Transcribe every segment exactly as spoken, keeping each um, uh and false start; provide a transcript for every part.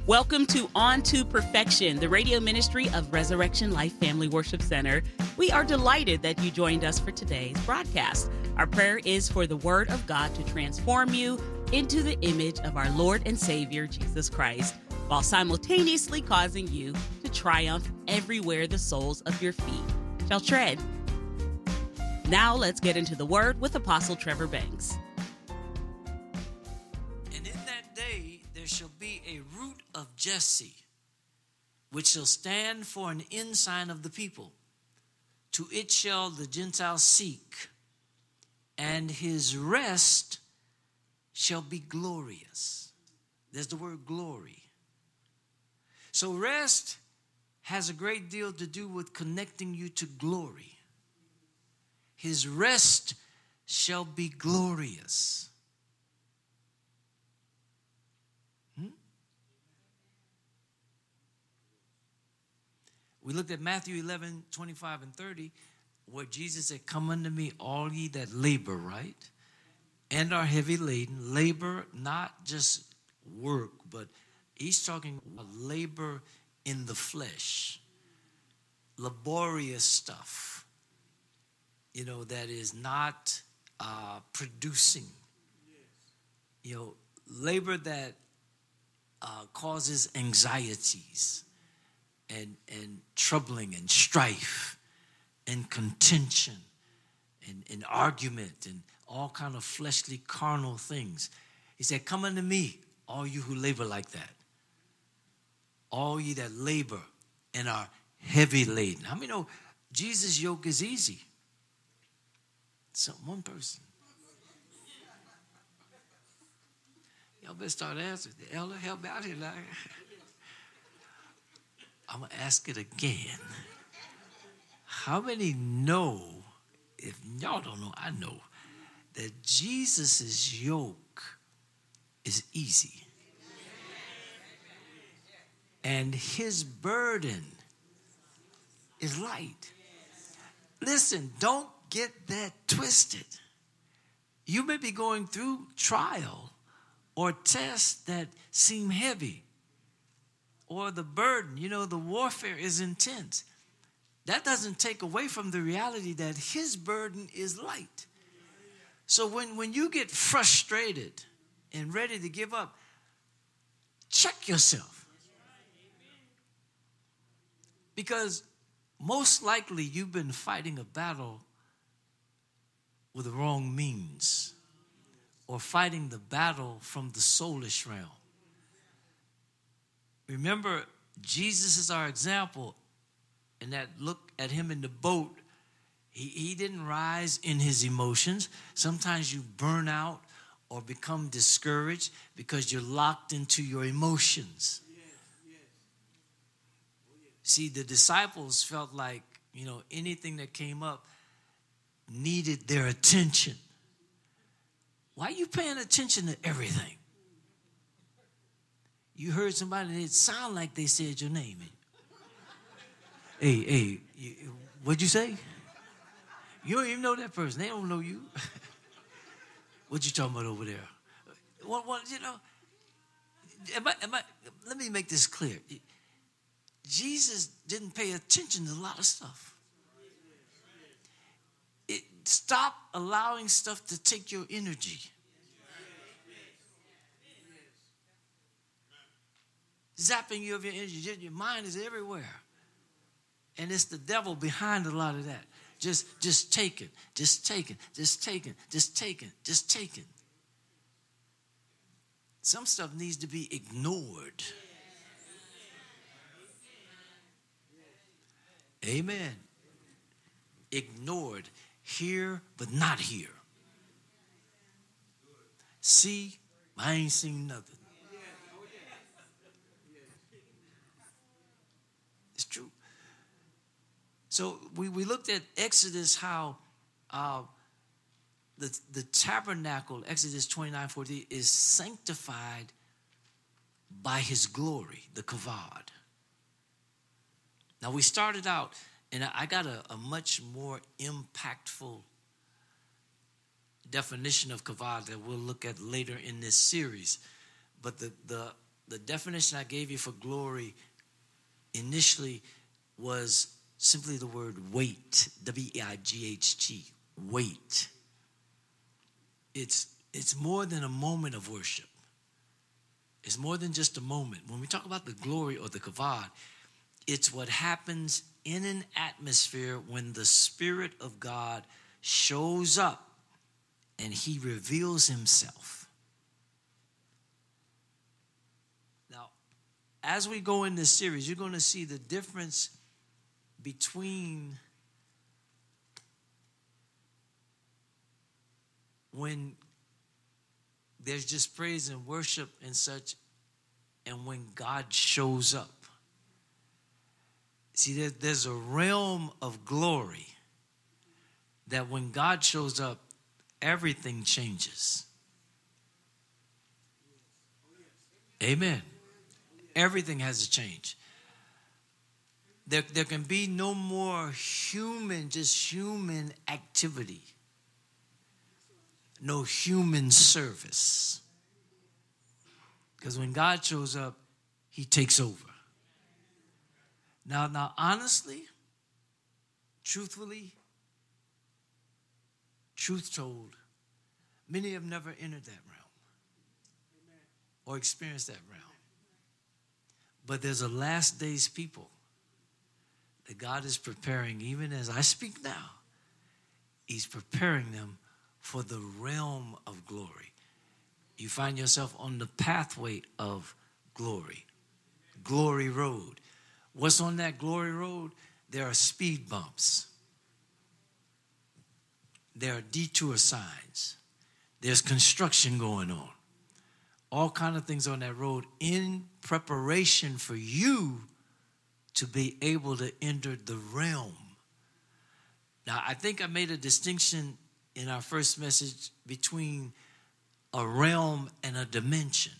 Welcome to On to Perfection, the radio ministry of Resurrection Life Family Worship Center. We are delighted that you joined us for today's broadcast. Our prayer is for the Word of God to transform you into the image of our Lord and Savior, Jesus Christ, while simultaneously causing you to triumph everywhere the soles of your feet shall tread. Now let's get into the Word with Apostle Trevor Banks. And in that day there shall be a root of Jesse, which shall stand for an ensign of the people. To it shall the Gentiles seek, and his rest shall be glorious. There's the word glory. So rest has a great deal to do with connecting you to glory. His rest shall be glorious. Hmm? We looked at Matthew eleven, twenty-five and thirty, where Jesus said, "Come unto me, all ye that labor," right? "And are heavy laden." Labor, not just work, but he's talking about labor in the flesh. Laborious stuff, you know, that is not uh, producing. You know, labor that uh, causes anxieties and, and troubling and strife and contention and, and argument and all kind of fleshly, carnal things. He said, "Come unto me, all you who labor like that. All ye that labor and are heavy laden." How many know Jesus' yoke is easy? So one person. Y'all better start answering. The elder, help me out here now. I'm going to ask it again. How many know, if y'all don't know, I know, that Jesus' yoke is easy. And his burden is light. Listen, don't get that twisted. You may be going through trial or tests that seem heavy, or the burden, you know, the warfare is intense. That doesn't take away from the reality that his burden is light. So when, when you get frustrated and ready to give up, check yourself. Because most likely you've been fighting a battle with the wrong means, or fighting the battle from the soulish realm. Remember, Jesus is our example. And that look at him in the boat, he, he didn't rise in his emotions. Sometimes you burn out or become discouraged because you're locked into your emotions. Yes, yes. Oh, yeah. See, the disciples felt like, you know, anything that came up needed their attention. Why are you paying attention to everything? You heard somebody that sound like they said your name. Hey, hey, what'd you say? You don't even know that person. They don't know you. What you talking about over there? What, what, you know, am I, am I, let me make this clear. Jesus didn't pay attention to a lot of stuff. It, stop allowing stuff to take your energy. Zapping you of your energy. Your mind is everywhere. And it's the devil behind a lot of that. Just, just take it, just take it, just take it, just take it, just take it. Some stuff needs to be ignored. Amen. Ignored. Here, but not here. See, I ain't seen nothing. It's true. So we, we looked at Exodus, how uh, the, the tabernacle, Exodus twenty-nine forty, is sanctified by his glory, the kavod. Now we started out, and I got a, a much more impactful definition of kavod that we'll look at later in this series. But the, the the definition I gave you for glory initially was simply the word weight, W E I G H T, weight. It's, it's more than a moment of worship. It's more than just a moment. When we talk about the glory or the kavod, it's what happens in an atmosphere when the Spirit of God shows up and he reveals himself. Now, as we go in this series, you're going to see the difference between when there's just praise and worship and such, and when God shows up. See, there, there's a realm of glory that when God shows up, everything changes. Amen. Everything has to change. There, there can be no more human, just human activity. No human service. Because when God shows up, he takes over. Now, now, honestly, truthfully, truth told, many have never entered that realm or experienced that realm. But there's a last days people that God is preparing, even as I speak now, he's preparing them for the realm of glory. You find yourself on the pathway of glory. Glory road. What's on that glory road? There are speed bumps. There are detour signs. There's construction going on. All kind of things on that road in preparation for you to be able to enter the realm. Now, I think I made a distinction in our first message between a realm and a dimension.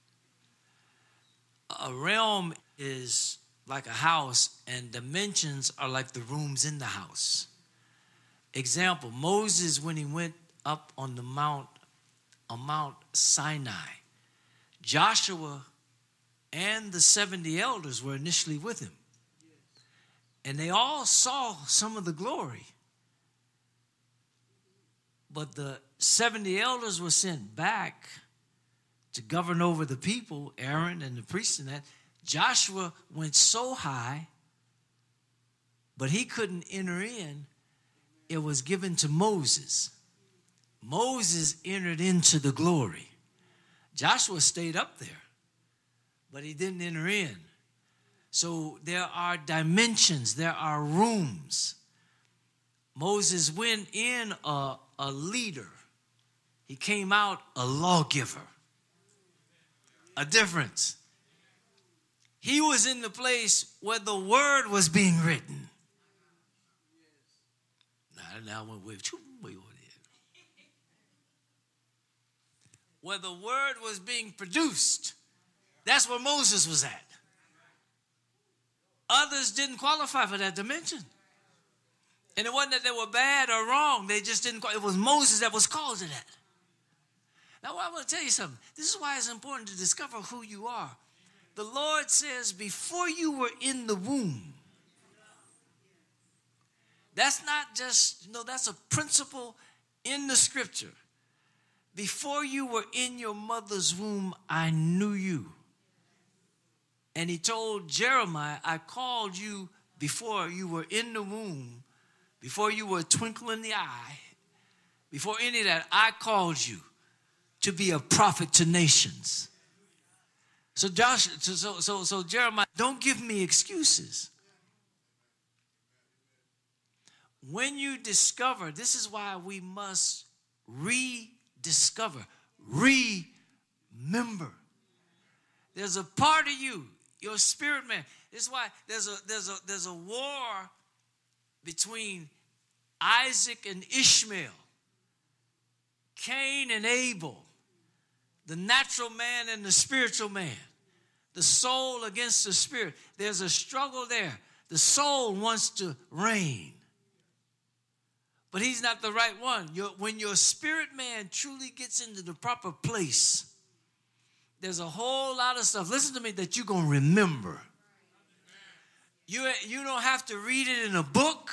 A realm is like a house, and dimensions are like the rooms in the house. Example, Moses, when he went up on the mount, on Mount Sinai, Joshua and the seventy elders were initially with him. And they all saw some of the glory. But the seventy elders were sent back to govern over the people, Aaron and the priests and that. Joshua went so high, but he couldn't enter in. It was given to Moses. Moses entered into the glory. Joshua stayed up there, but he didn't enter in. So there are dimensions, there are rooms. Moses went in a, a leader. He came out a lawgiver. A difference. He was in the place where the word was being written. Now, now I went way, way over there. Where the word was being produced. That's where Moses was at. Others didn't qualify for that dimension. And it wasn't that they were bad or wrong. They just didn't. It was Moses that was called to that. Now, I want to tell you something. This is why it's important to discover who you are. The Lord says, before you were in the womb, that's not just, no, that's a principle in the scripture. Before you were in your mother's womb, I knew you. And he told Jeremiah, I called you before you were in the womb, before you were a twinkle in the eye, before any of that, I called you to be a prophet to nations. So Josh, so, so, so Jeremiah, don't give me excuses. When you discover, this is why we must rediscover, remember. There's a part of you, your spirit man. This is why there's a there's a there's a war between Isaac and Ishmael, Cain and Abel, the natural man and the spiritual man, the soul against the spirit. There's a struggle there. The soul wants to reign, but he's not the right one. Your, when your spirit man truly gets into the proper place, there's a whole lot of stuff, listen to me, that you're going to remember. You, you don't have to read it in a book.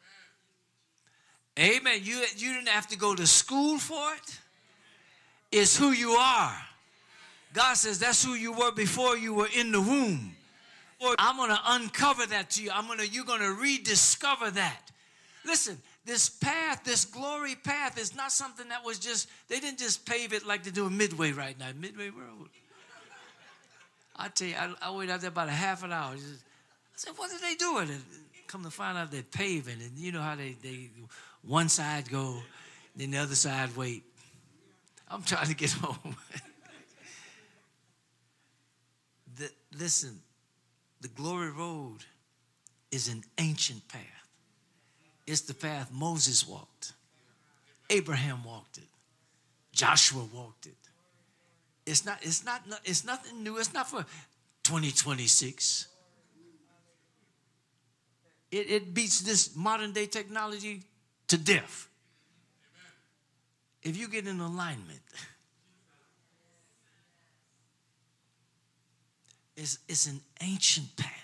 Amen. You, you didn't have to go to school for it. It's who you are. God says that's who you were before you were in the womb. I'm going to uncover that to you. I'm going to, you're going to rediscover that. Listen, this path, this glory path is not something that was just, they didn't just pave it like they do in Midway right now. Midway Road. I tell you, I, I waited out there about a half an hour. I said, what are they doing? And come to find out they're paving. And you know how they, they one side go, then the other side wait. I'm trying to get home. the, listen, the glory road is an ancient path. It's the path Moses walked. Abraham walked it. Joshua walked it. It's not, it's not, it's nothing new. It's not for twenty twenty-six. It, it beats this modern day technology to death. If you get in alignment, it's, it's an ancient path.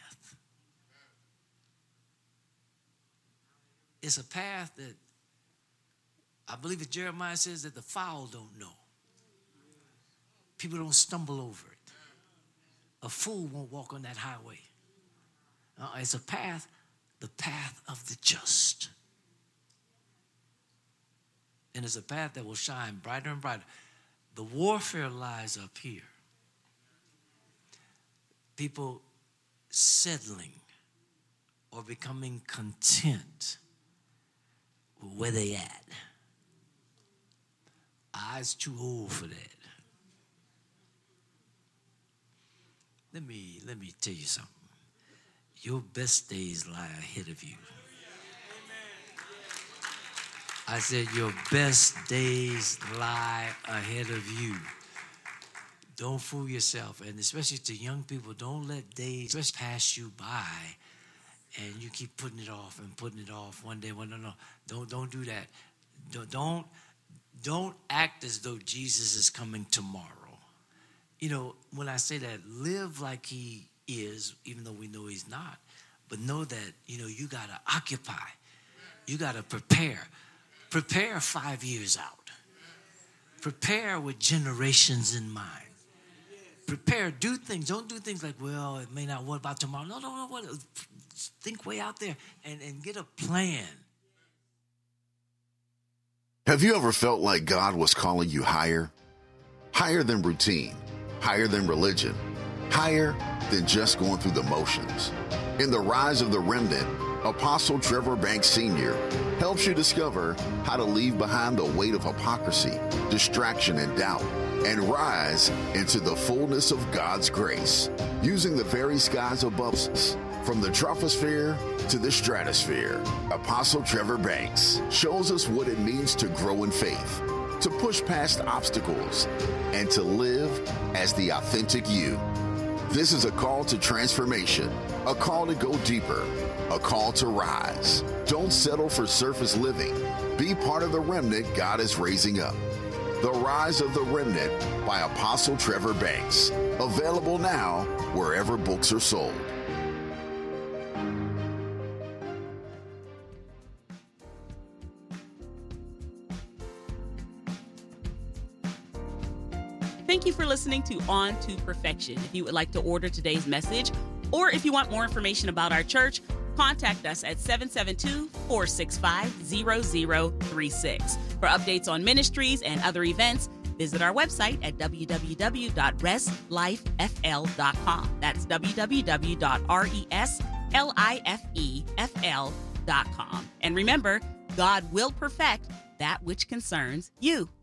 It's a path that I believe that Jeremiah says that the fowl don't know. People don't stumble over it. A fool won't walk on that highway. Uh, it's a path, the path of the just. And it's a path that will shine brighter and brighter. The warfare lies up here. People settling or becoming content where they at. I's too old for that. Let me let me tell you something. Your best days lie ahead of you. I said your best days lie ahead of you. Don't fool yourself, and especially to young people, don't let days just pass you by. And you keep putting it off and putting it off one day. Well, no, no, don't don't do that. Don't don't don't act as though Jesus is coming tomorrow. You know, when I say that, live like he is, even though we know he's not. But know that, you know, you got to occupy. You got to prepare. Prepare five years out. Prepare with generations in mind. Prepare. Do things. Don't do things like, well, it may not. What about tomorrow? No, no, no. What? Think way out there and, and get a plan. Have you ever felt like God was calling you higher? Higher than routine, higher than religion, higher than just going through the motions. In The Rise of the Remnant, Apostle Trevor Banks Senior helps you discover how to leave behind the weight of hypocrisy, distraction, and doubt, and rise into the fullness of God's grace, using the very skies above us. From the troposphere to the stratosphere, Apostle Trevor Banks shows us what it means to grow in faith, to push past obstacles, and to live as the authentic you. This is a call to transformation, a call to go deeper, a call to rise. Don't settle for surface living. Be part of the remnant God is raising up. The Rise of the Remnant by Apostle Trevor Banks. Available now wherever books are sold. Thank you for listening to On to Perfection. If you would like to order today's message, or if you want more information about our church, contact us at seven seven two, four six five, zero zero three six. For updates on ministries and other events, visit our website at w w w dot res life f l dot com. That's w w w dot res life f l dot com. And remember, God will perfect that which concerns you.